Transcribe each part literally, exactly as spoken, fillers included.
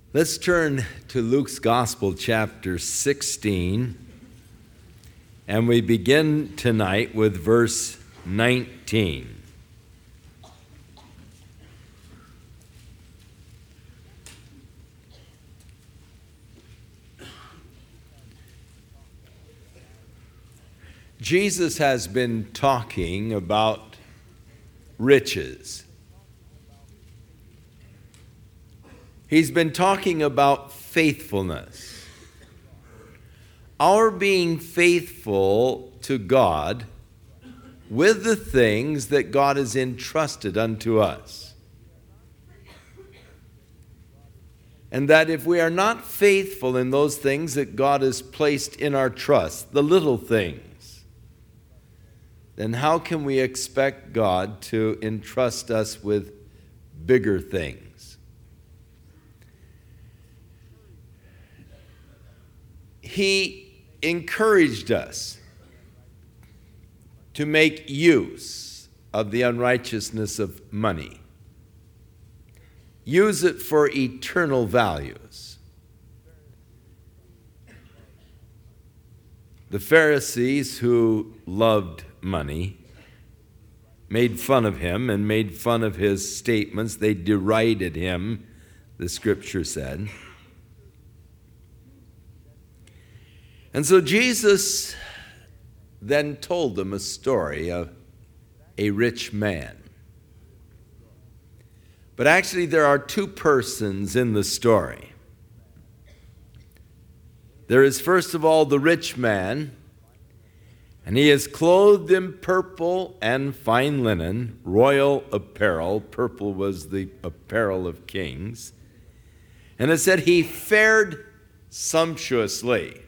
Let's turn to Luke's Gospel, chapter sixteen, and we begin tonight with verse nineteen. Jesus has been talking about riches. He's been talking about faithfulness. Our being faithful to God with the things that God has entrusted unto us. And that if we are not faithful in those things that God has placed in our trust, the little things, then how can we expect God to entrust us with bigger things? He encouraged us to make use of the unrighteousness of money. Use it for eternal values. The Pharisees, who loved money, made fun of him and made fun of his statements. They derided him, the scripture said. And so Jesus then told them a story of a rich man. But actually there are two persons in the story. There is first of all the rich man, and he is clothed in purple and fine linen, royal apparel. Purple was the apparel of kings. And it said he fared sumptuously.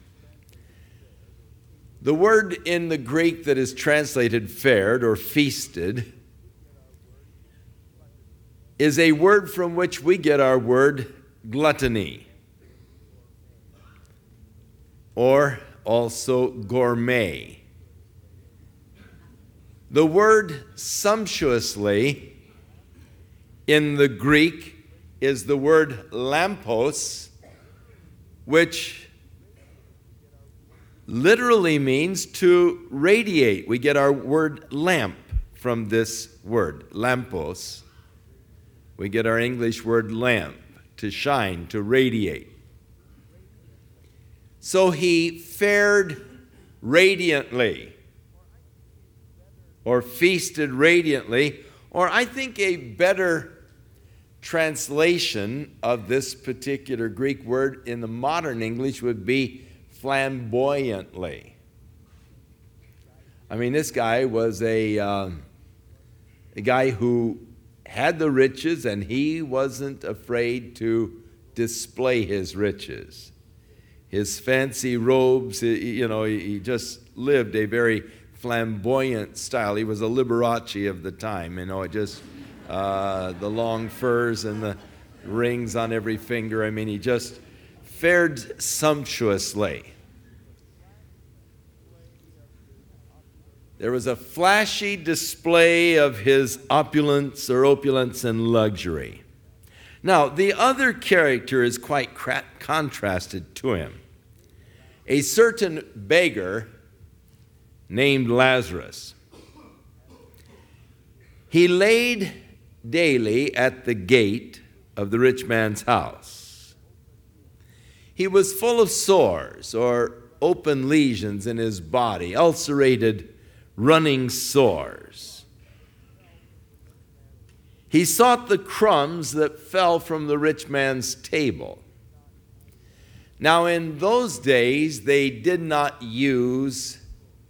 The word in the Greek that is translated fared or feasted is a word from which we get our word gluttony, or also gourmet. The word sumptuously in the Greek is the word lampos, which literally means to radiate. We get our word lamp from this word, lampos. We get our English word lamp, to shine, to radiate. So he fared radiantly, or feasted radiantly, or I think a better translation of this particular Greek word in the modern English would be flamboyantly. I mean, this guy was a, uh, a guy who had the riches, and he wasn't afraid to display his riches. His fancy robes, you know, he just lived a very flamboyant style. He was a Liberace of the time, you know, just uh, the long furs and the rings on every finger. I mean, he just fared sumptuously. There was a flashy display of his opulence or opulence and luxury. Now, the other character is quite cra- contrasted to him. A certain beggar named Lazarus. He laid daily at the gate of the rich man's house. He was full of sores or open lesions in his body, ulcerated running sores. He sought the crumbs that fell from the rich man's table. Now, in those days, they did not use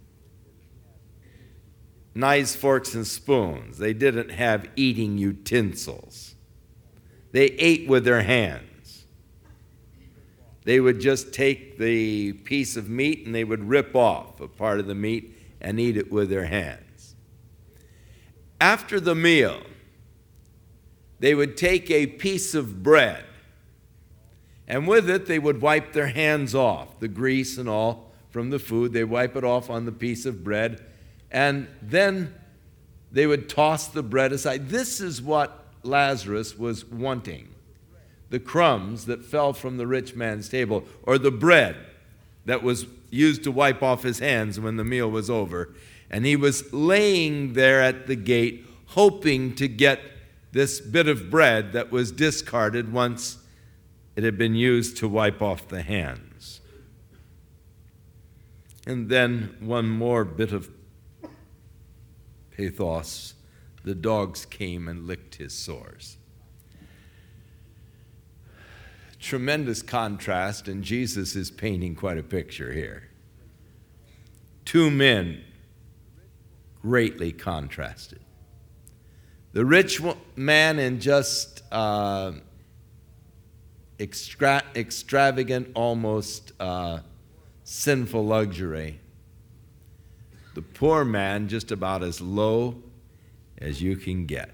knives, forks, and spoons. They didn't have eating utensils. They ate with their hands. They would just take the piece of meat and they would rip off a part of the meat and eat it with their hands. After the meal, they would take a piece of bread, and with it they would wipe their hands off, the grease and all from the food. They wipe it off on the piece of bread, and then they would toss the bread aside. This is what Lazarus was wanting. the crumbs that fell from the rich man's table, or the bread that was used to wipe off his hands when the meal was over. And he was laying there at the gate, hoping to get this bit of bread that was discarded once it had been used to wipe off the hands. And then one more bit of pathos. The dogs came and licked his sores. Tremendous contrast, and Jesus is painting quite a picture here. Two men greatly contrasted. The rich man in just uh, extra- extravagant, almost uh, sinful luxury. The poor man just about as low as you can get.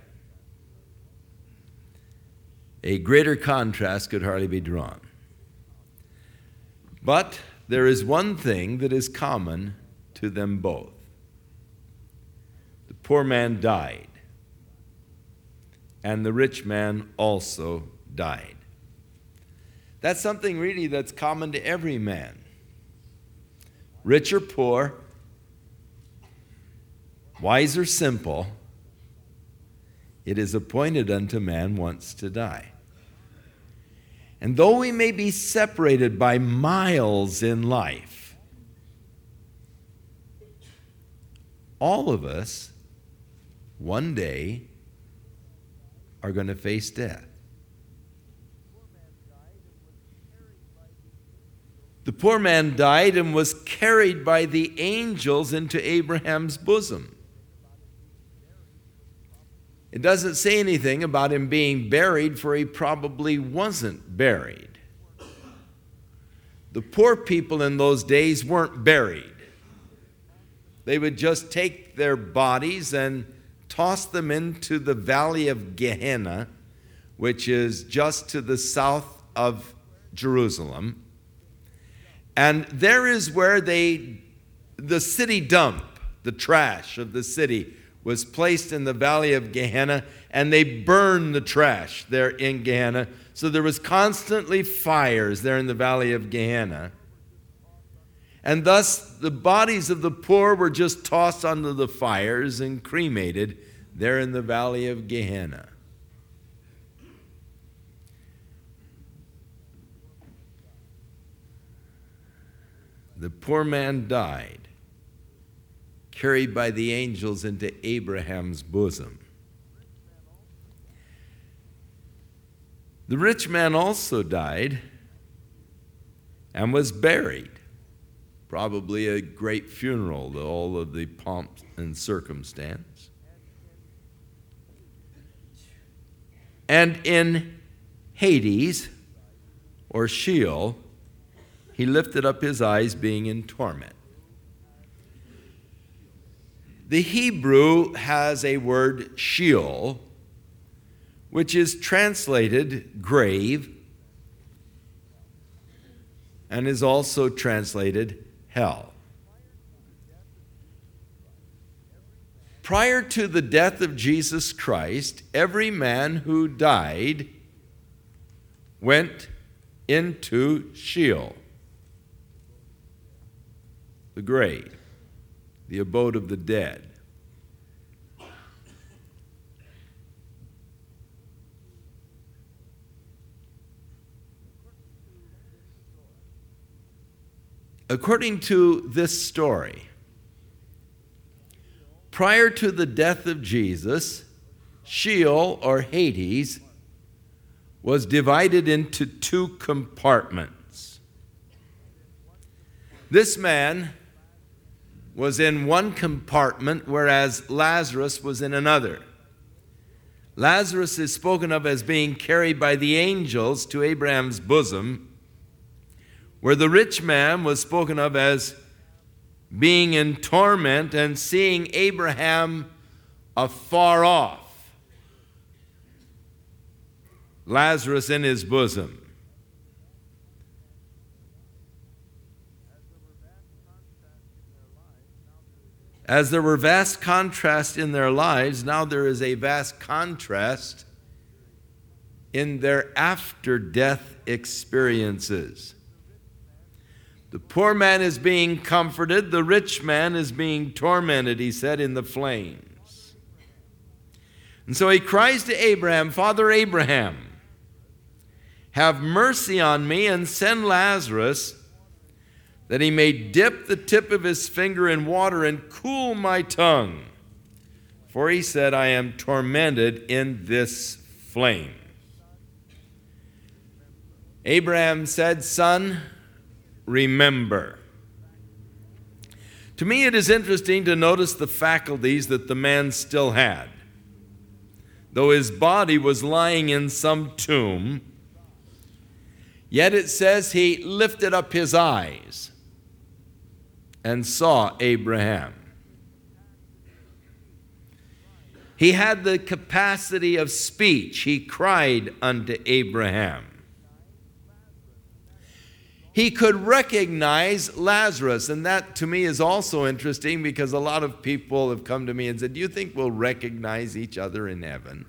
A greater contrast could hardly be drawn. But there is one thing that is common to them both. The poor man died, and the rich man also died. That's something really that's common to every man. Rich or poor, wise or simple, it is appointed unto man once to die. And though we may be separated by miles in life, all of us one day are going to face death. The poor man died and was carried by the angels into Abraham's bosom. It doesn't say anything about him being buried, for he probably wasn't buried. The poor people in those days weren't buried. They would just take their bodies and toss them into the valley of Gehenna, which is just to the south of Jerusalem. And there is where they, the city dump, the trash of the city, was placed in the valley of Gehenna, and they burned the trash there in Gehenna. So there was constantly fires there in the valley of Gehenna. And thus the bodies of the poor were just tossed onto the fires and cremated there in the valley of Gehenna. The poor man died, carried by the angels into Abraham's bosom. The rich man also died and was buried. Probably a great funeral, all of the pomp and circumstance. And in Hades, or Sheol, he lifted up his eyes, being in torment. The Hebrew has a word, Sheol, which is translated grave and is also translated hell. Prior to the death of Jesus Christ, every man who died went into Sheol, the grave, the abode of the dead. According to this story, prior to the death of Jesus, Sheol, or Hades, was divided into two compartments. This man was in one compartment, whereas Lazarus was in another. Lazarus is spoken of as being carried by the angels to Abraham's bosom, where the rich man was spoken of as being in torment and seeing Abraham afar off, Lazarus in his bosom. As there were vast contrasts in their lives, now there is a vast contrast in their after-death experiences. The poor man is being comforted, the rich man is being tormented, he said, in the flames. And so he cries to Abraham, Father Abraham, have mercy on me and send Lazarus that he may dip the tip of his finger in water and cool my tongue. For he said, I am tormented in this flame. Abraham said, Son, remember. To me, it is interesting to notice the faculties that the man still had. Though his body was lying in some tomb, yet it says he lifted up his eyes and saw Abraham. He had the capacity of speech. He cried unto Abraham. He could recognize Lazarus, and that to me is also interesting because a lot of people have come to me and said, do you think we'll recognize each other in heaven?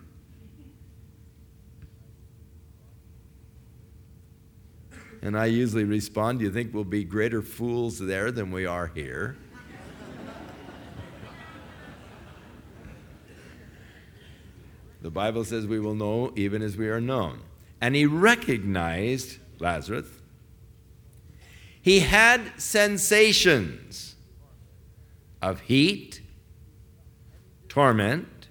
And I usually respond, do you think we'll be greater fools there than we are here? The Bible says we will know even as we are known. And he recognized Lazarus. He had sensations of heat, torment,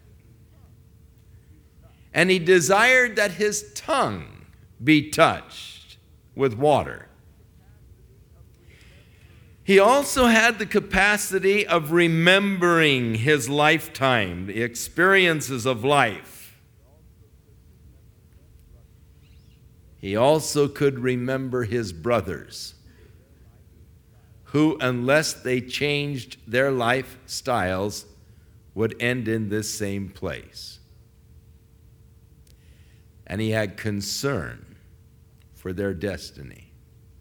and he desired that his tongue be touched with water. He also had the capacity of remembering his lifetime, the experiences of life. He also could remember his brothers, who, unless they changed their lifestyles, would end in this same place. And he had concern for their destiny.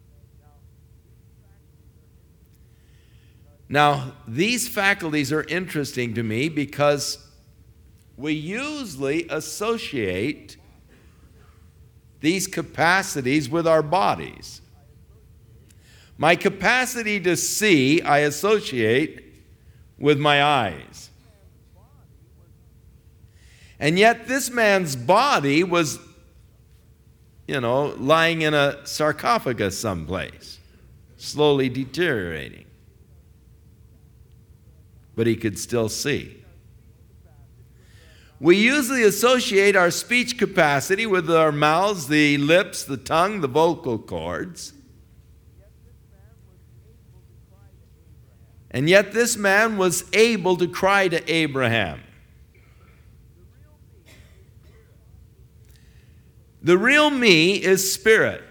Now, these faculties are interesting to me because we usually associate these capacities with our bodies. My capacity to see, I associate with my eyes. And yet this man's body was, you know, lying in a sarcophagus someplace, slowly deteriorating. But he could still see. We usually associate our speech capacity with our mouths, the lips, the tongue, the vocal cords. And yet this man was able to cry to Abraham. The real me is spirit.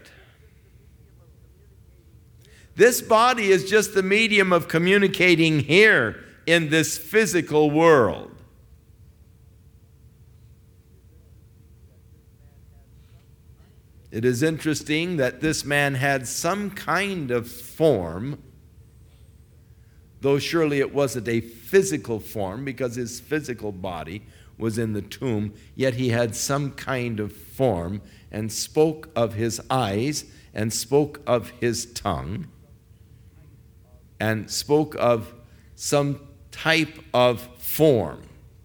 This body is just the medium of communicating here in this physical world. It is interesting that this man had some kind of form, though surely it wasn't a physical form because his physical body was in the tomb, yet he had some kind of form and spoke of his eyes and spoke of his tongue and spoke of some type of form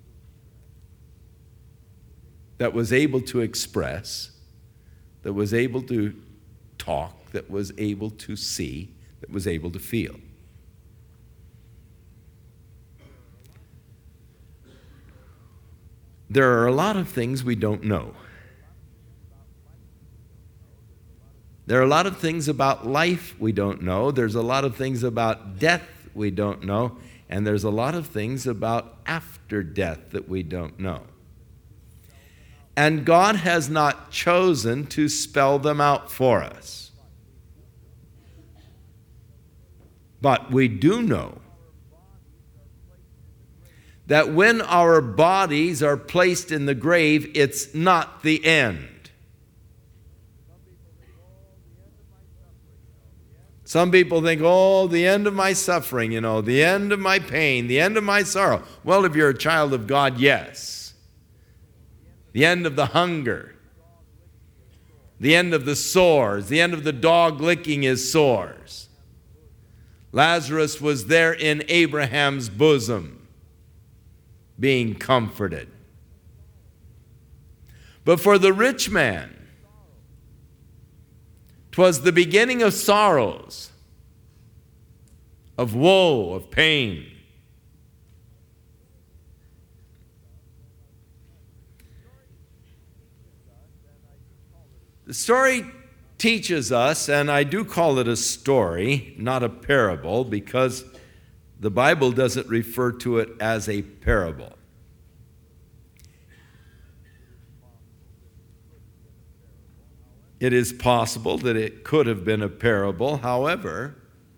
that was able to express, that was able to talk, that was able to see, that was able to feel. There are a lot of things we don't know. There are a lot of things about life we don't know. There's a lot of things about death we don't know. And there's a lot of things about after death that we don't know. And God has not chosen to spell them out for us. But we do know that when our bodies are placed in the grave, it's not the end. Some people think, oh, the end of my suffering, you know, the end of my pain, the end of my sorrow. Well, if you're a child of God, yes. The end of the hunger. The end of the sores, the end of the dog licking his sores. Lazarus was there in Abraham's bosom, being comforted. But for the rich man, 'twas the beginning of sorrows, of woe, of pain. The story teaches us, and I do call it a story, not a parable, because the Bible doesn't refer to it as a parable. It is possible that it could have been a parable. However,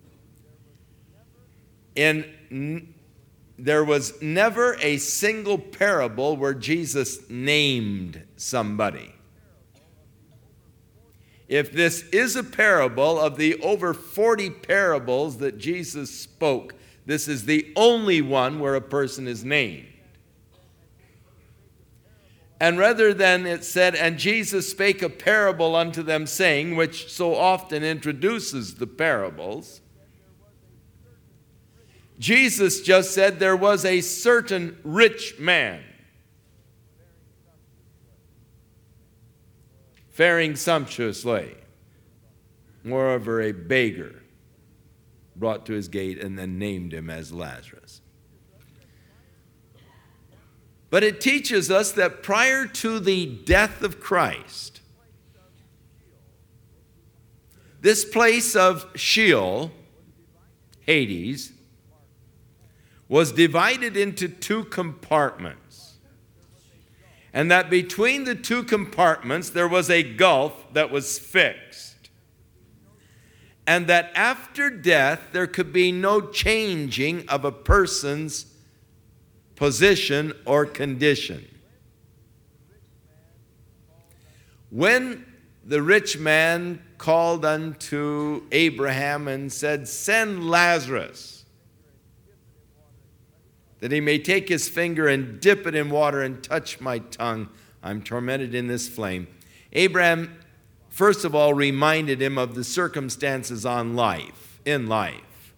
in, there was never a single parable where Jesus named somebody. If this is a parable of the over forty parables that Jesus spoke, this is the only one where a person is named. And rather than it said, and Jesus spake a parable unto them, saying, which so often introduces the parables, Jesus just said there was a certain rich man, faring sumptuously, moreover a beggar, brought to his gate, and then named him as Lazarus. But it teaches us that prior to the death of Christ, this place of Sheol, Hades, was divided into two compartments. And that between the two compartments there was a gulf that was fixed. And that after death there could be no changing of a person's position or condition. When the rich man called unto Abraham and said, send Lazarus, that he may take his finger and dip it in water and touch my tongue, I'm tormented in this flame. Abraham, first of all, reminded him of the circumstances on life, in life.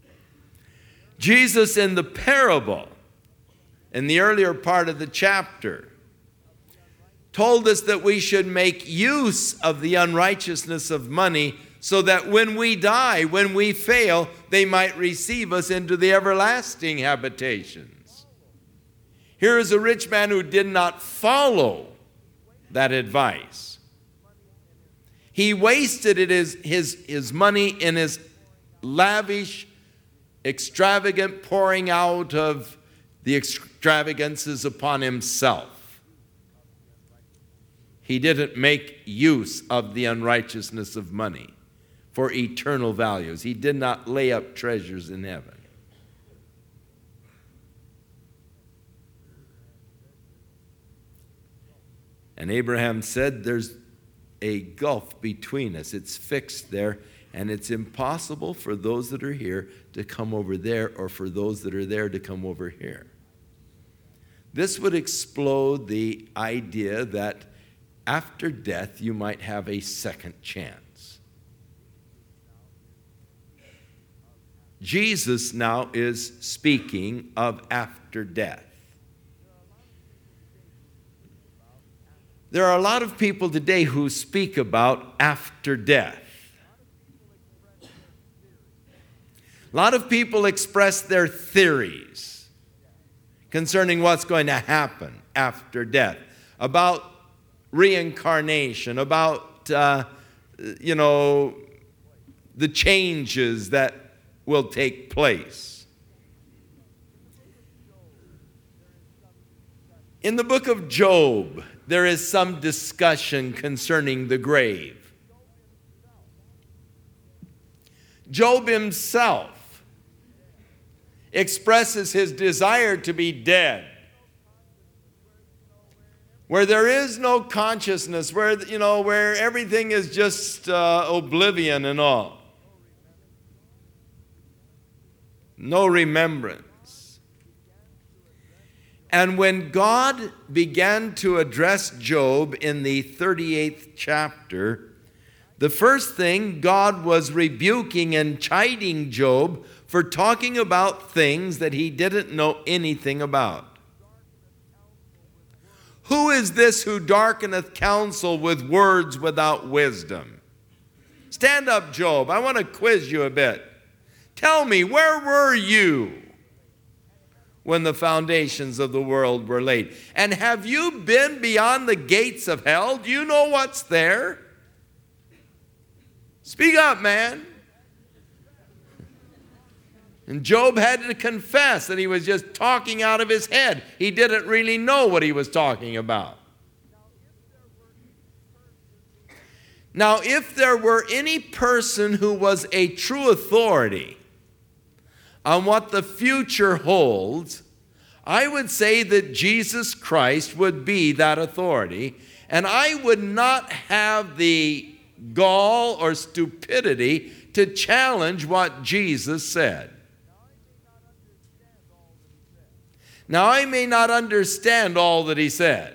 Jesus in the parable, in the earlier part of the chapter, told us that we should make use of the unrighteousness of money so that when we die, when we fail, they might receive us into the everlasting habitations. Here is a rich man who did not follow that advice. He wasted it his, his, his money in his lavish, extravagant pouring out of the extravagances upon himself. He didn't make use of the unrighteousness of money for eternal values. He did not lay up treasures in heaven. And Abraham said, there's a gulf between us. It's fixed there, and it's impossible for those that are here to come over there, or for those that are there to come over here. This would explode the idea that after death you might have a second chance. Jesus now is speaking of after death. There are a lot of people today who speak about after death. A lot of people express their theories concerning what's going to happen after death, about reincarnation, about, uh, you know, the changes that will take place. In the book of Job, there is some discussion concerning the grave. Job himself expresses his desire to be dead, where there is no consciousness, where, you know, where everything is just uh, oblivion and all. No remembrance. And when God began to address Job in the thirty-eighth chapter, the first thing, God was rebuking and chiding Job for talking about things that he didn't know anything about. Who is this who darkeneth counsel with words without wisdom? Stand up, Job. I want to quiz you a bit. Tell me, where were you when the foundations of the world were laid? And have you been beyond the gates of hell? Do you know what's there? Speak up, man. And Job had to confess that he was just talking out of his head. He didn't really know what he was talking about. Now, if there were any person who was a true authority on what the future holds, I would say that Jesus Christ would be that authority, and I would not have the gall or stupidity to challenge what Jesus said. Now, I may not understand all that he said,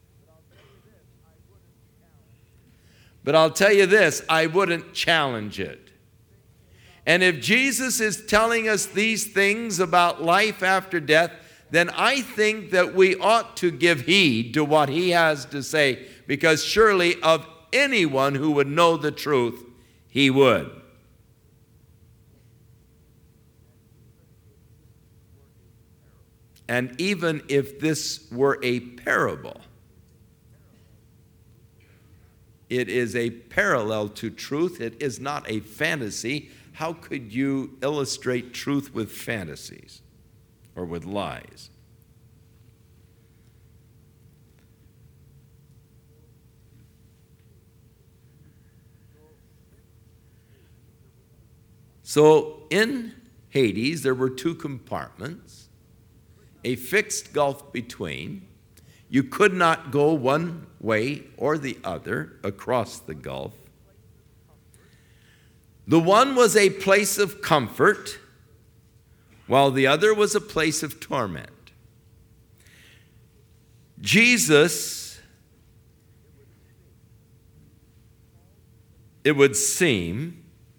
but I'll tell you this, I wouldn't challenge it. And if Jesus is telling us these things about life after death, then I think that we ought to give heed to what he has to say, because surely of anyone who would know the truth, he would. And even if this were a parable, it is a parallel to truth. It is not a fantasy. How could you illustrate truth with fantasies or with lies? So in Hades, there were two compartments, a fixed gulf between. You could not go one way or the other across the gulf. The one was a place of comfort, while the other was a place of torment. Jesus, it would seem,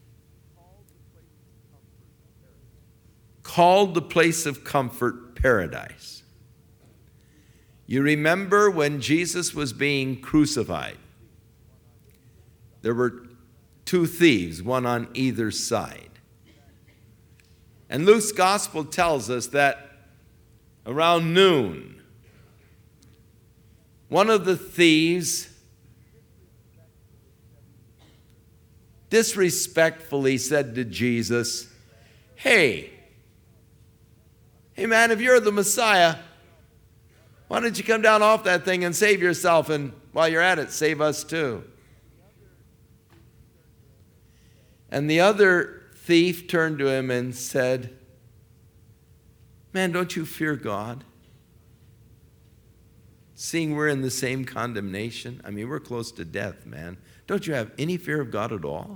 called the place of comfort paradise. You remember when Jesus was being crucified, there were two thieves, one on either side. And Luke's gospel tells us that around noon, one of the thieves disrespectfully said to Jesus, Hey, hey man, if you're the Messiah, why don't you come down off that thing and save yourself, and while you're at it, save us too. And the other thief turned to him and said, Man, don't you fear God? Seeing we're in the same condemnation, I mean, we're close to death, man. Don't you have any fear of God at all?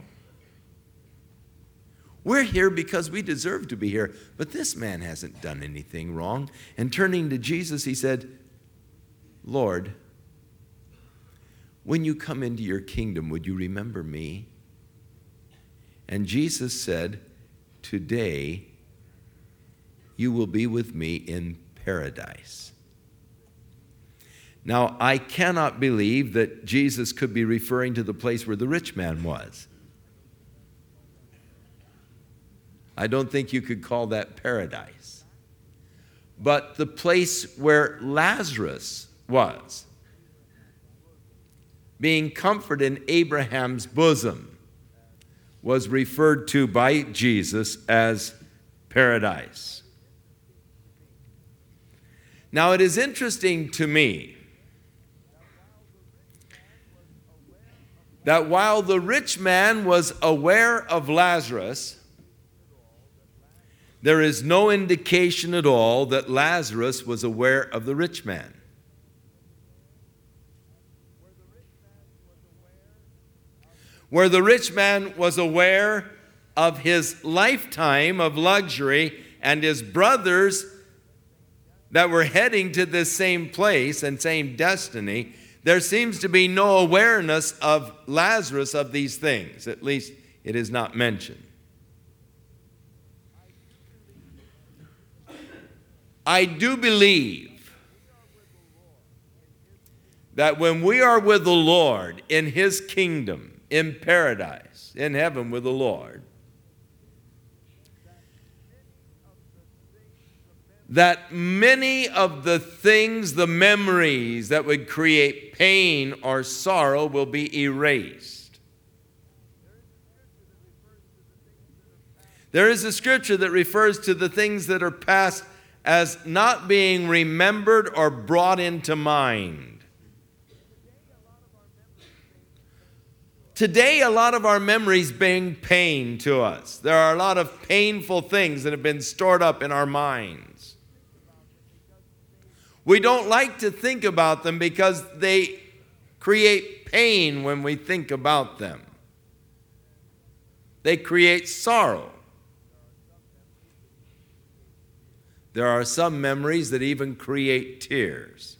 We're here because we deserve to be here, but this man hasn't done anything wrong. And turning to Jesus, he said, Lord, when you come into your kingdom, would you remember me? And Jesus said, Today you will be with me in paradise. Now, I cannot believe that Jesus could be referring to the place where the rich man was. I don't think you could call that paradise. But the place where Lazarus was, being comforted in Abraham's bosom, was referred to by Jesus as paradise. Now, it is interesting to me that while the rich man was aware of Lazarus, there is no indication at all that Lazarus was aware of the rich man. Where the rich man was aware of his lifetime of luxury and his brothers that we're heading to this same place and same destiny, there seems to be no awareness of Lazarus of these things. At least it is not mentioned. I do believe that when we are with the Lord in His kingdom, in paradise, in heaven with the Lord, that many of the things, the memories that would create pain or sorrow will be erased. There is a scripture that refers to the things that are past as not being remembered or brought into mind. Today, a lot of our memories bring pain to us. There are a lot of painful things that have been stored up in our minds. We don't like to think about them because they create pain when we think about them. They create sorrow. There are some memories that even create tears.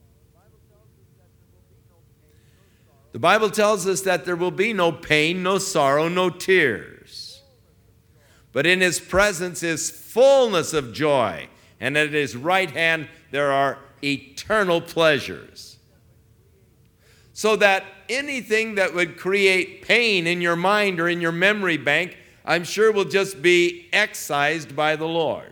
The Bible tells us that there will be no pain, no sorrow, no tears. But in His presence is fullness of joy, and at His right hand there are eternal pleasures. So that anything that would create pain in your mind or in your memory bank, I'm sure will just be excised by the Lord.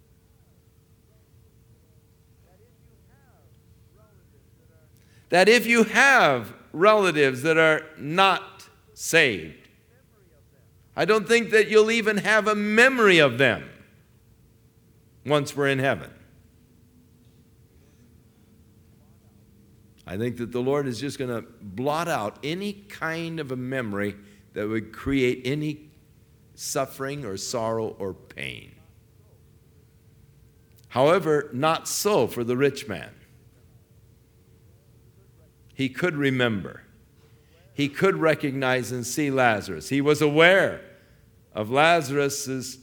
That if you have relatives that are not saved, I don't think that you'll even have a memory of them once we're in heaven. I think that the Lord is just going to blot out any kind of a memory that would create any suffering or sorrow or pain. However, not so for the rich man. He could remember. He could recognize and see Lazarus. He was aware of Lazarus's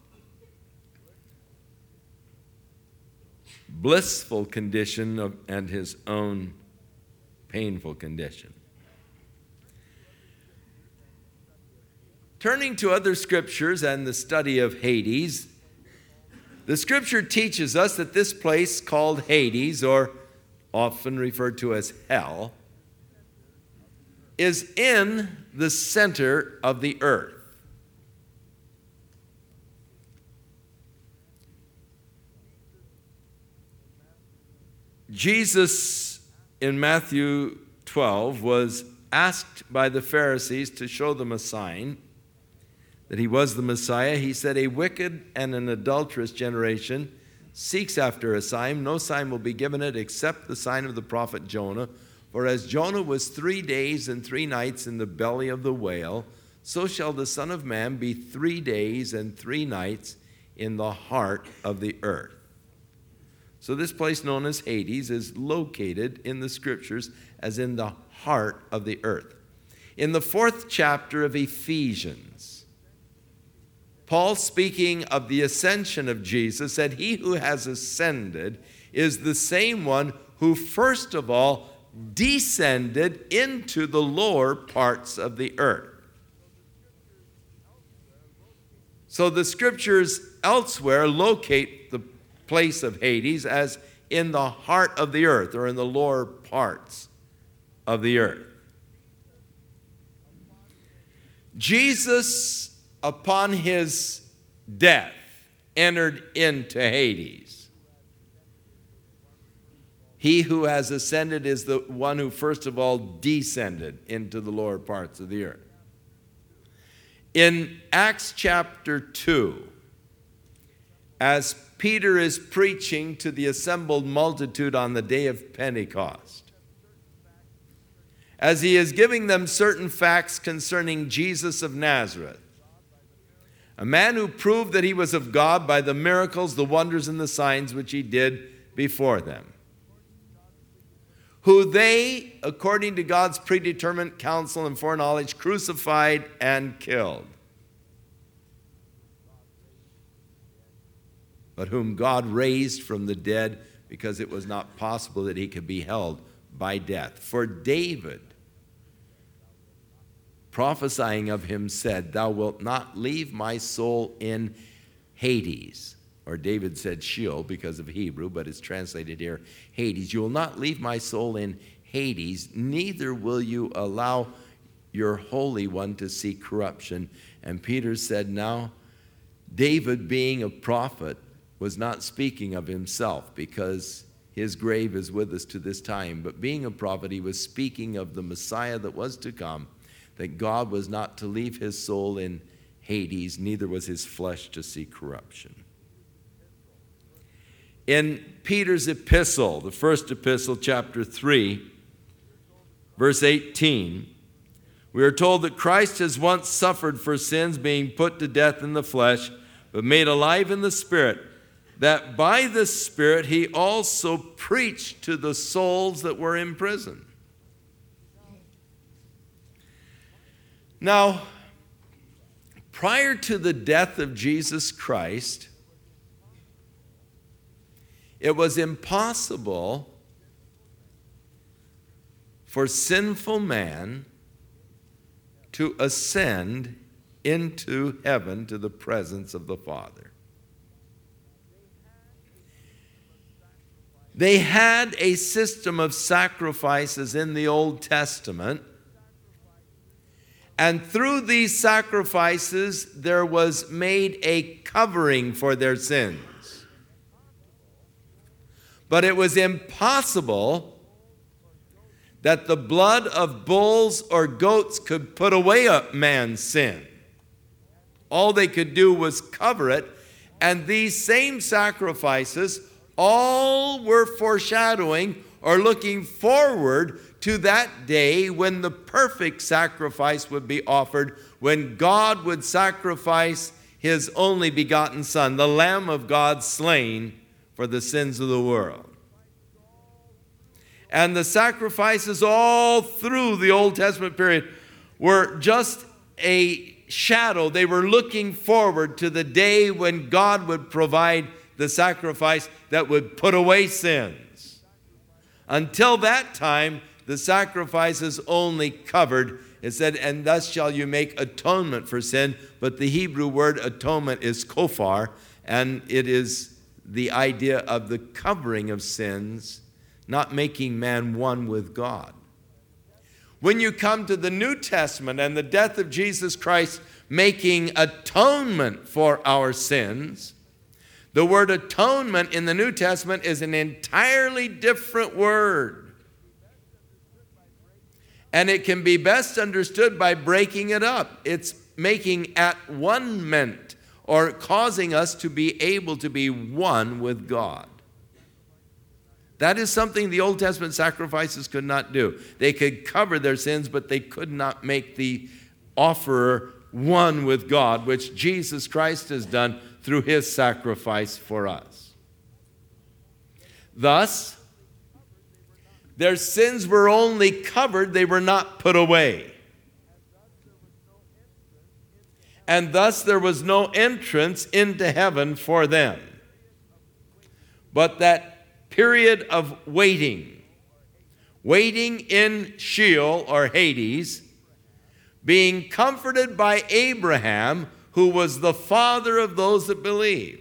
blissful condition of, and his own painful condition. Turning to other scriptures and the study of Hades, the scripture teaches us that this place called Hades, or often referred to as hell, is in the center of the earth. Jesus in Matthew twelve was asked by the Pharisees to show them a sign that He was the Messiah. He said, "A wicked and an adulterous generation seeks after a sign. No sign will be given it except the sign of the prophet Jonah. For as Jonah was three days and three nights in the belly of the whale, so shall the Son of Man be three days and three nights in the heart of the earth." So this place known as Hades is located in the scriptures as in the heart of the earth. In the fourth chapter of Ephesians, Paul, speaking of the ascension of Jesus, said, "He who has ascended is the same one who first of all descended into the lower parts of the earth." So the scriptures elsewhere locate the place of Hades as in the heart of the earth, or in the lower parts of the earth. Jesus, upon His death, entered into Hades. He who has ascended is the one who first of all descended into the lower parts of the earth. In Acts chapter two, as Peter is preaching to the assembled multitude on the day of Pentecost, as he is giving them certain facts concerning Jesus of Nazareth, a man who proved that He was of God by the miracles, the wonders, and the signs which He did before them, who they, according to God's predetermined counsel and foreknowledge, crucified and killed. but whom God raised from the dead, because it was not possible that he could be held by death. For David, prophesying of him, said, thou wilt not leave my soul in Hades. Or David said Sheol because of Hebrew, but it's translated here Hades. You will not leave my soul in Hades, neither will you allow your Holy One to see corruption. And Peter said, now, David, being a prophet, was not speaking of himself, because his grave is with us to this time. But being a prophet, he was speaking of the Messiah that was to come, that God was not to leave his soul in Hades, neither was his flesh to see corruption. In Peter's epistle, the first epistle, chapter three, verse eighteen, we are told that Christ has once suffered for sins, being put to death in the flesh, but made alive in the Spirit, that by the Spirit he also preached to the souls that were in prison. Now, prior to the death of Jesus Christ, it was impossible for sinful man to ascend into heaven to the presence of the Father. They had a system of sacrifices in the Old Testament, and through these sacrifices there was made a covering for their sins. But it was impossible that the blood of bulls or goats could put away a man's sin. All they could do was cover it, and these same sacrifices all were foreshadowing or looking forward to that day when the perfect sacrifice would be offered, when God would sacrifice his only begotten Son, the Lamb of God slain for the sins of the world. And the sacrifices all through the Old Testament period were just a shadow. They were looking forward to the day when God would provide the sacrifice that would put away sins. Until that time, the sacrifices only covered. It said, and thus shall you make atonement for sin. But the Hebrew word atonement is kofar, and it is the idea of the covering of sins, not making man one with God. When you come to the New Testament and the death of Jesus Christ making atonement for our sins, the word atonement in the New Testament is an entirely different word. And it can be best understood by breaking it up. It's making at one-ment, or causing us to be able to be one with God. That is something the Old Testament sacrifices could not do. They could cover their sins, but they could not make the offerer one with God, which Jesus Christ has done through his sacrifice for us. Thus, their sins were only covered, they were not put away. And thus there was no entrance into heaven for them. But that period of waiting, waiting in Sheol or Hades, being comforted by Abraham, who was the father of those that believe.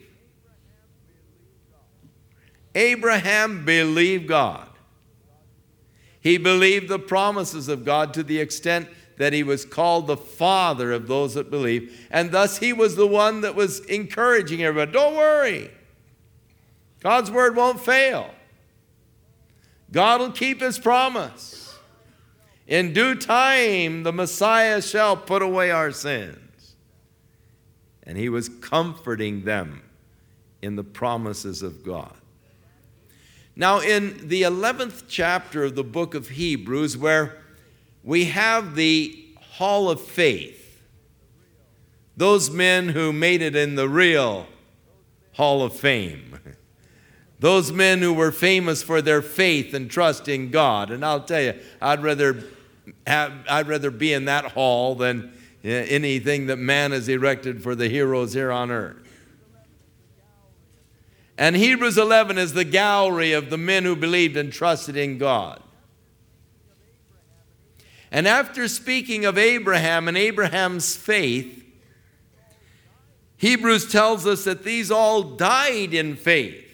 Abraham believed God. He believed the promises of God to the extent that he was called the father of those that believe. And thus he was the one that was encouraging everybody. Don't worry. God's word won't fail. God will keep his promise. In due time, the Messiah shall put away our sins. And he was comforting them in the promises of God. Now, in the eleventh chapter of the book of Hebrews, where we have the Hall of Faith, those men who made it in the real Hall of Fame, those men who were famous for their faith and trust in God. And I'll tell you, I'd rather have, I'd rather be in that hall than anything that man has erected for the heroes here on earth. And Hebrews eleven is the gallery of the men who believed and trusted in God. And after speaking of Abraham and Abraham's faith, Hebrews tells us that these all died in faith,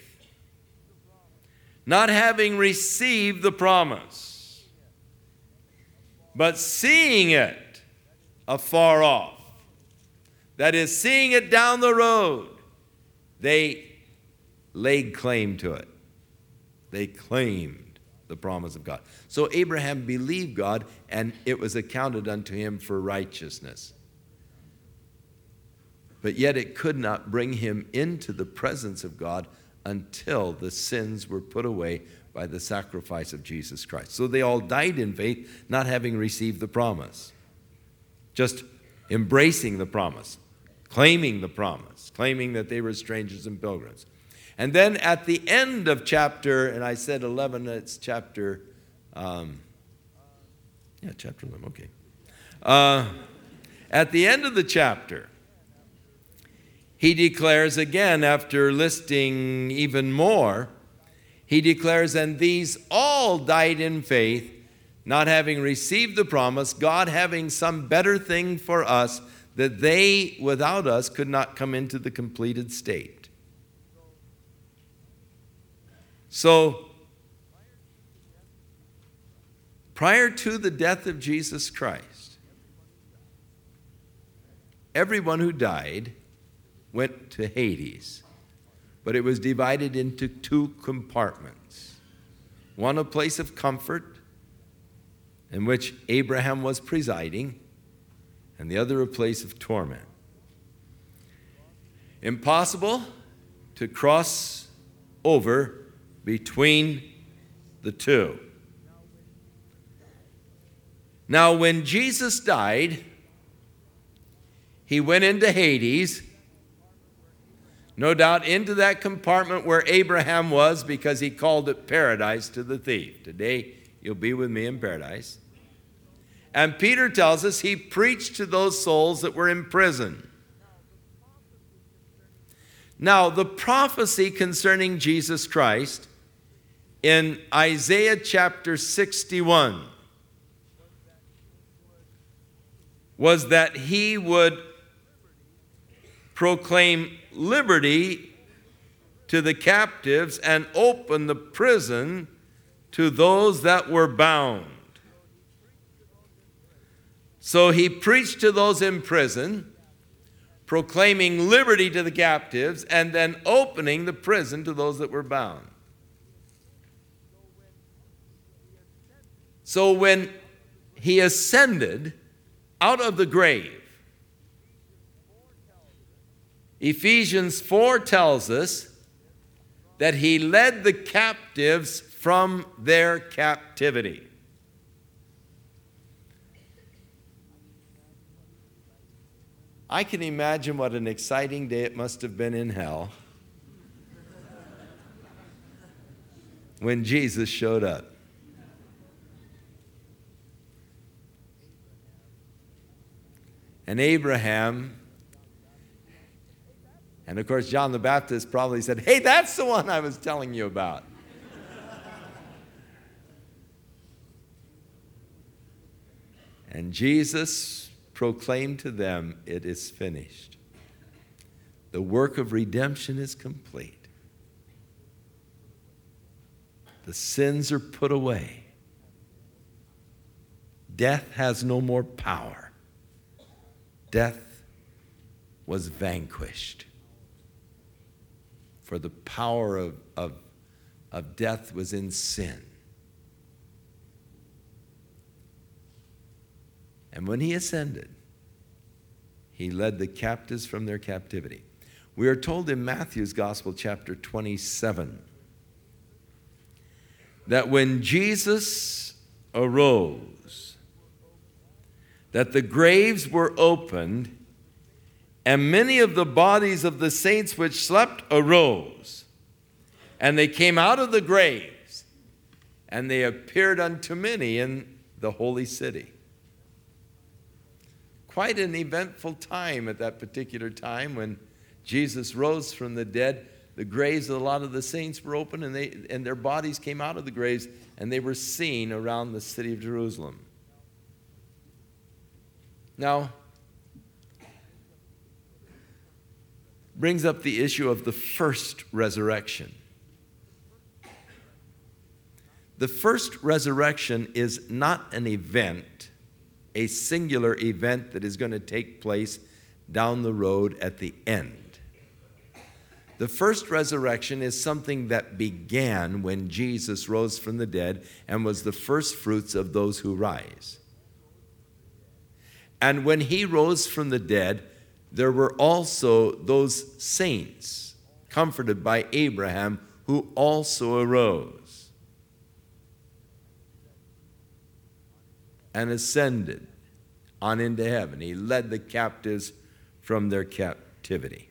not having received the promise, but seeing it afar off. That is, seeing it down the road, they laid claim to it. They claimed the promise of God. So Abraham believed God, and it was accounted unto him for righteousness. But yet it could not bring him into the presence of God until the sins were put away by the sacrifice of Jesus Christ. So they all died in faith, not having received the promise. Just embracing the promise, claiming the promise, claiming that they were strangers and pilgrims. And then at the end of chapter, and I said eleven, it's chapter, um, yeah, chapter eleven, okay. Uh, at the end of the chapter, he declares again, after listing even more, he declares, and these all died in faith, not having received the promise, God having some better thing for us, that they without us could not come into the completed state. So, prior to the death of Jesus Christ, everyone who died went to Hades, but it was divided into two compartments. One a place of comfort, in which Abraham was presiding, and the other a place of torment. Impossible to cross over between the two. Now, when Jesus died, he went into Hades, no doubt into that compartment where Abraham was, because he called it paradise to the thief. Today, you'll be with me in paradise. And Peter tells us he preached to those souls that were in prison. Now, the prophecy concerning Jesus Christ in Isaiah chapter sixty-one was that he would proclaim liberty to the captives and open the prison to those that were bound. So he preached to those in prison, proclaiming liberty to the captives, and then opening the prison to those that were bound. So when he ascended out of the grave, Ephesians four tells us that he led the captives from their captivity. I can imagine what an exciting day it must have been in hell when Jesus showed up. And Abraham, and of course John the Baptist probably said, "Hey, that's the one I was telling you about." And Jesus proclaimed to them, "It is finished. The work of redemption is complete. The sins are put away. Death has no more power. Death was vanquished. For the power of, of, of death was in sin." And when he ascended, he led the captives from their captivity. We are told in Matthew's Gospel, chapter twenty-seven, that when Jesus arose, that the graves were opened, and many of the bodies of the saints which slept arose, and they came out of the graves, and they appeared unto many in the holy city. Quite an eventful time at that particular time when Jesus rose from the dead. the graves of a lot of the saints were open, and, they, and their bodies came out of the graves, and they were seen around the city of Jerusalem. Now, brings up the issue of the first resurrection. The first resurrection is not an event, a singular event that is going to take place down the road at the end. The first resurrection is something that began when Jesus rose from the dead and was the first fruits of those who rise. And when he rose from the dead, there were also those saints comforted by Abraham who also arose and ascended on into heaven. He led the captives from their captivity.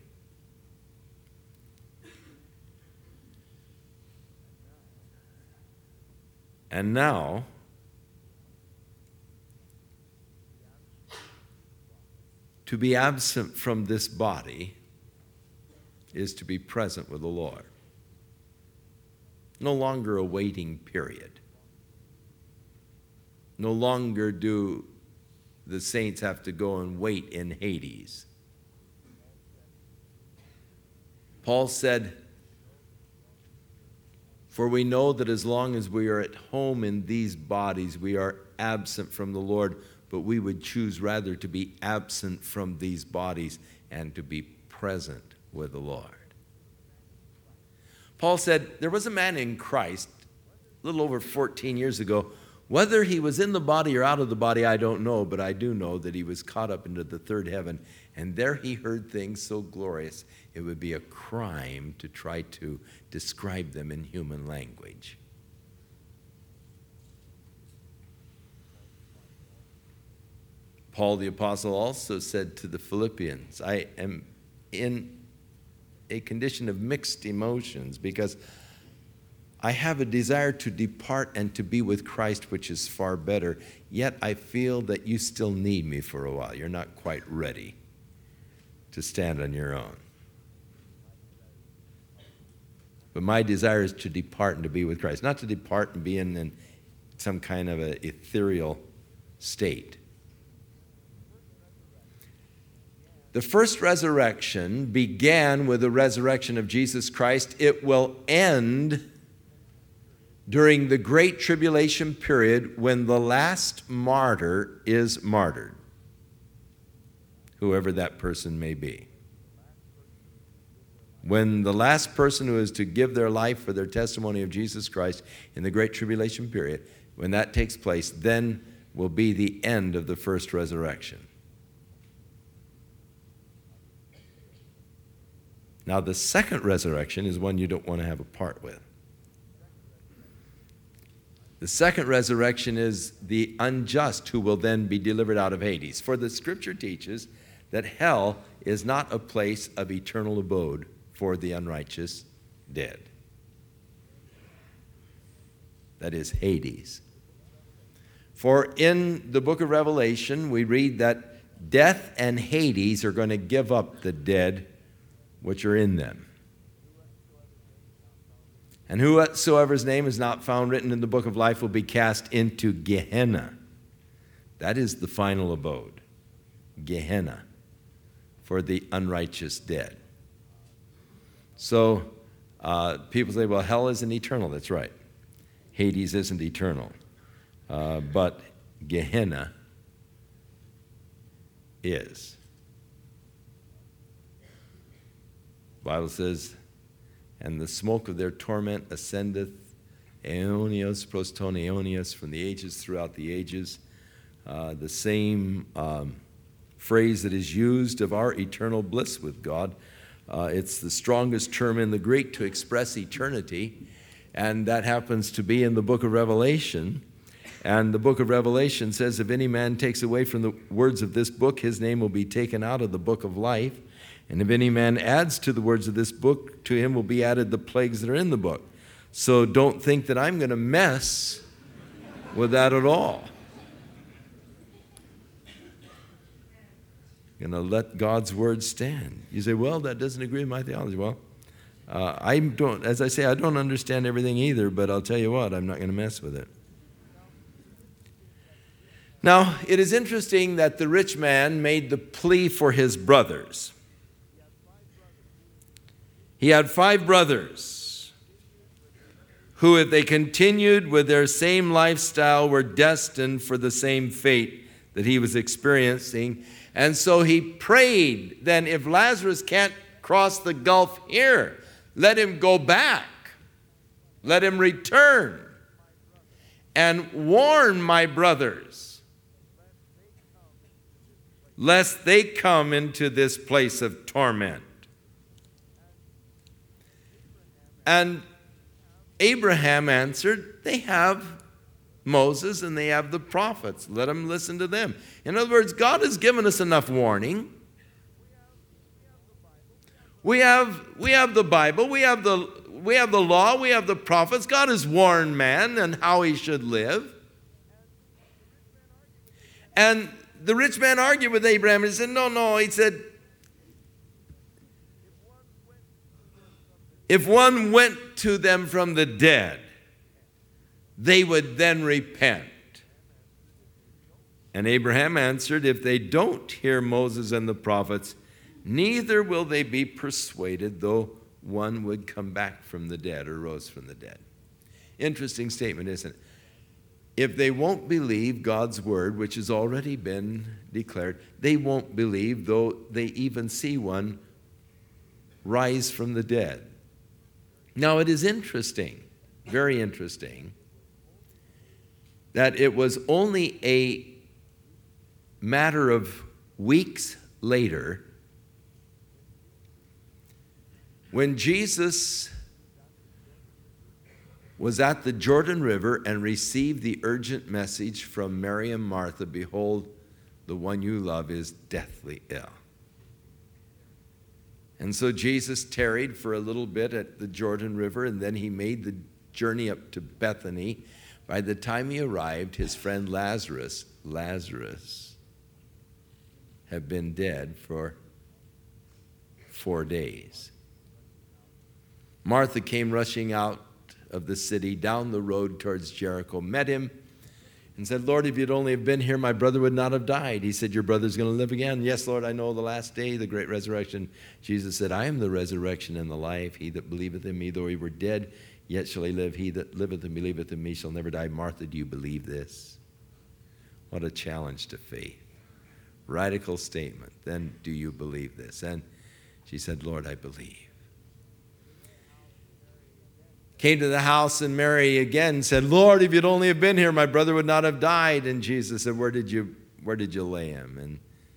And now, to be absent from this body is to be present with the Lord. No longer a waiting period. No longer do the saints have to go and wait in Hades. Paul said, "For we know that as long as we are at home in these bodies, we are absent from the Lord, but we would choose rather to be absent from these bodies and to be present with the Lord." Paul said, there was a man in Christ a little over fourteen years ago. Whether he was in the body or out of the body, I don't know, but I do know that he was caught up into the third heaven, and there he heard things so glorious, it would be a crime to try to describe them in human language. Paul the Apostle also said to the Philippians, I am in a condition of mixed emotions because I have a desire to depart and to be with Christ, which is far better, yet I feel that you still need me for a while. You're not quite ready to stand on your own. But my desire is to depart and to be with Christ, not to depart and be in, in some kind of an ethereal state. The first resurrection began with the resurrection of Jesus Christ. It will end during the Great Tribulation period when the last martyr is martyred, whoever that person may be. When the last person who is to give their life for their testimony of Jesus Christ in the Great Tribulation period, when that takes place, then will be the end of the first resurrection. Now, the second resurrection is one you don't want to have a part with. The second resurrection is the unjust who will then be delivered out of Hades. For the scripture teaches that hell is not a place of eternal abode for the unrighteous dead. That is Hades. For in the book of Revelation, we read that death and Hades are going to give up the dead which are in them. And whosoever's name is not found written in the book of life will be cast into Gehenna. That is the final abode. Gehenna for the unrighteous dead. So uh, people say, well, hell isn't eternal. That's right. Hades isn't eternal. Uh, but Gehenna is. The Bible says, and the smoke of their torment ascendeth aeonios, proston aeonios, from the ages throughout the ages. Uh, the same um, phrase that is used of our eternal bliss with God. Uh, it's the strongest term in the Greek to express eternity, and that happens to be in the book of Revelation. And the book of Revelation says, if any man takes away from the words of this book, his name will be taken out of the book of life. And if any man adds to the words of this book, to him will be added the plagues that are in the book. So don't think that I'm going to mess with that at all. I'm going to let God's word stand. You say, well, that doesn't agree with my theology. Well, Uh, I don't, as I say, I don't understand everything either, but I'll tell you what, I'm not going to mess with it. Now, it is interesting that the rich man made the plea for his brothers. He had five brothers who, if they continued with their same lifestyle, were destined for the same fate that he was experiencing. And so he prayed, then if Lazarus can't cross the gulf here, let him go back. Let him return and warn my brothers, lest they come into this place of torment. And Abraham answered, they have Moses and they have the prophets. Let them listen to them. In other words, God has given us enough warning. We have, we have the Bible, we have the, we have the law, we have the prophets. God has warned man and how he should live. And the rich man argued with Abraham and said, no, no, he said, if one went to them from the dead, they would then repent. And Abraham answered, if they don't hear Moses and the prophets, neither will they be persuaded, though one would come back from the dead or rose from the dead. Interesting statement, isn't it? If they won't believe God's word, which has already been declared, they won't believe, though they even see one rise from the dead. Now, it is interesting, very interesting, that it was only a matter of weeks later when Jesus was at the Jordan River and received the urgent message from Mary and Martha, behold, the one you love is deathly ill. And so Jesus tarried for a little bit at the Jordan River, and then he made the journey up to Bethany. By the time he arrived, his friend Lazarus, Lazarus, had been dead for four days. Martha came rushing out of the city down the road towards Jericho, met him, and said, Lord, if you'd only have been here, my brother would not have died. He said, your brother's going to live again. Yes, Lord, I know the last day, the great resurrection. Jesus said, I am the resurrection and the life. He that believeth in me, though he were dead, yet shall he live. He that liveth and believeth in me shall never die. Martha, do you believe this? What a challenge to faith. Radical statement. Then do you believe this? And she said, Lord, I believe. Came to the house, and Mary again said, Lord, if you'd only have been here, my brother would not have died. And Jesus said, where did you, where did you lay him? And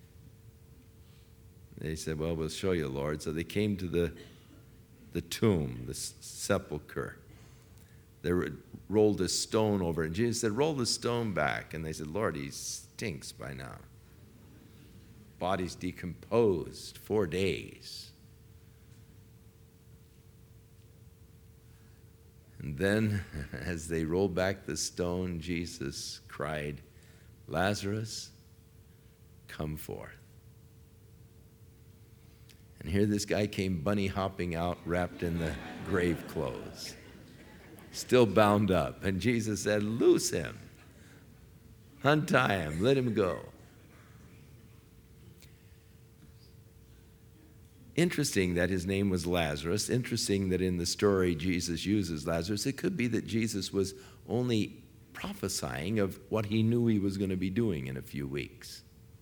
they said, well, we'll show you, Lord. So they came to the, the tomb, the sepulcher. They rolled a stone over it. And Jesus said, roll the stone back. And they said, Lord, he stinks by now. Body's decomposed, four days. And then, as they rolled back the stone, Jesus cried, Lazarus, come forth. And here this guy came bunny hopping out, wrapped in the grave clothes, still bound up. And Jesus said, loose him, untie him, let him go. Interesting that his name was Lazarus. Interesting that in the story Jesus uses Lazarus. It could be that Jesus was only prophesying of what he knew he was going to be doing in a few weeks.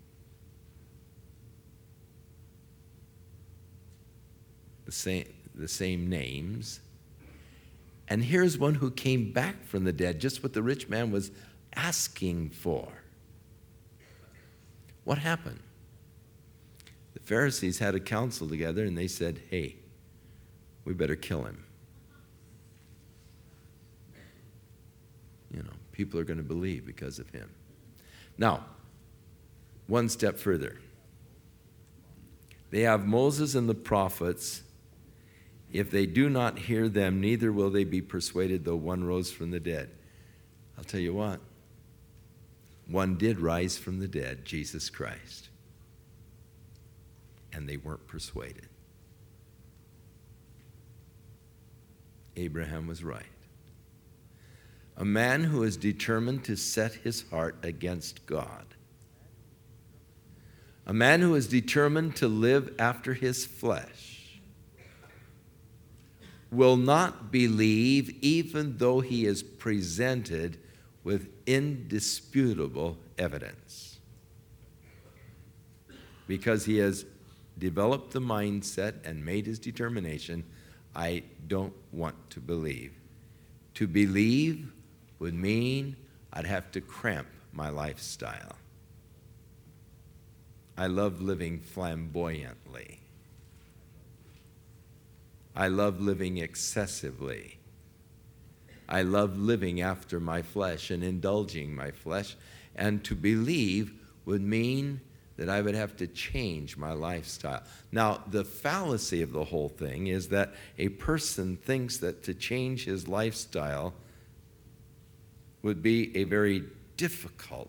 The same, the same names. And here's one who came back from the dead, just what the rich man was asking for. What happened? The Pharisees had a council together, and they said, hey, we better kill him. You know, people are going to believe because of him. Now, one step further. They have Moses and the prophets. If they do not hear them, neither will they be persuaded, though one rose from the dead. I'll tell you what. One did rise from the dead, Jesus Christ. And they weren't persuaded. Abraham was right. A man who is determined to set his heart against God. A man who is determined to live after his flesh will not believe even though he is presented with indisputable evidence, because he has developed the mindset and made his determination, I don't want to believe. To believe would mean I'd have to cramp my lifestyle. I love living flamboyantly. I love living excessively. I love living after my flesh and indulging my flesh. And to believe would mean that I would have to change my lifestyle. Now, the fallacy of the whole thing is that a person thinks that to change his lifestyle would be a very difficult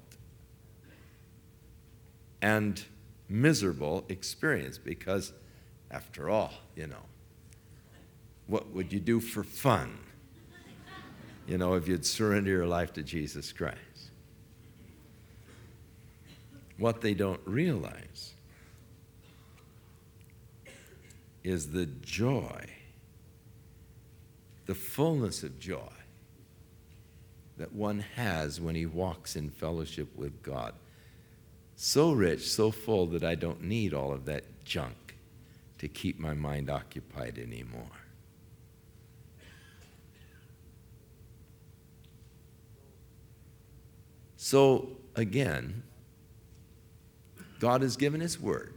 and miserable experience, because after all, you know, what would you do for fun, you know, if you'd surrender your life to Jesus Christ? What they don't realize is the joy, the fullness of joy that one has when he walks in fellowship with God. So rich, so full that I don't need all of that junk to keep my mind occupied anymore. So, again, God has given his word.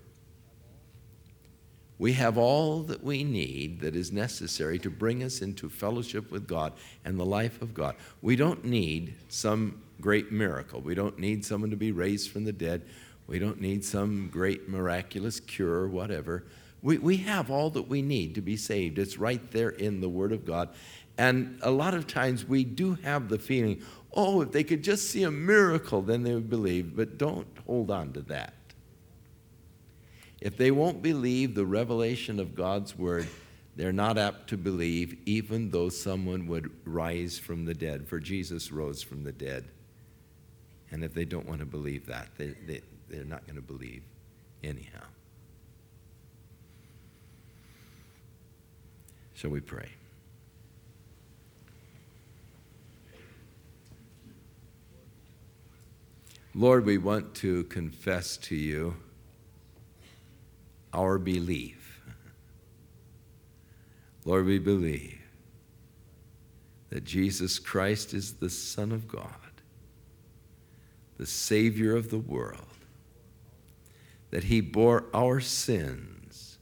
We have all that we need that is necessary to bring us into fellowship with God and the life of God. We don't need some great miracle. We don't need someone to be raised from the dead. We don't need some great miraculous cure or whatever. We, we have all that we need to be saved. It's right there in the Word of God. And a lot of times we do have the feeling, oh, if they could just see a miracle, then they would believe. But don't hold on to that. If they won't believe the revelation of God's word, they're not apt to believe, even though someone would rise from the dead, for Jesus rose from the dead. And if they don't want to believe that, they, they, they're not going to believe anyhow. Shall we pray? Lord, we want to confess to you our belief. Lord, we believe that Jesus Christ is the Son of God, the Savior of the world, that he bore our sins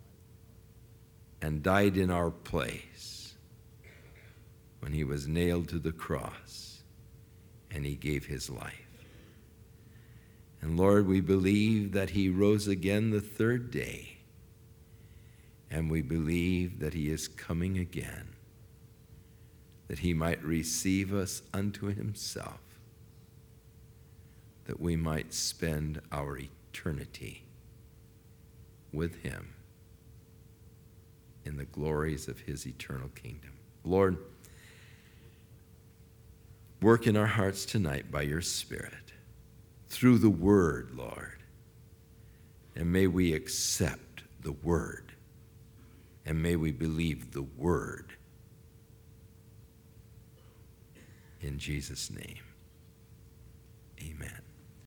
and died in our place when he was nailed to the cross and he gave his life. And Lord, we believe that he rose again the third day, and we believe that he is coming again, that he might receive us unto himself, that we might spend our eternity with him in the glories of his eternal kingdom. Lord, work in our hearts tonight by your Spirit, through the word, Lord. And may we accept the word. And may we believe the word. In Jesus' name, amen.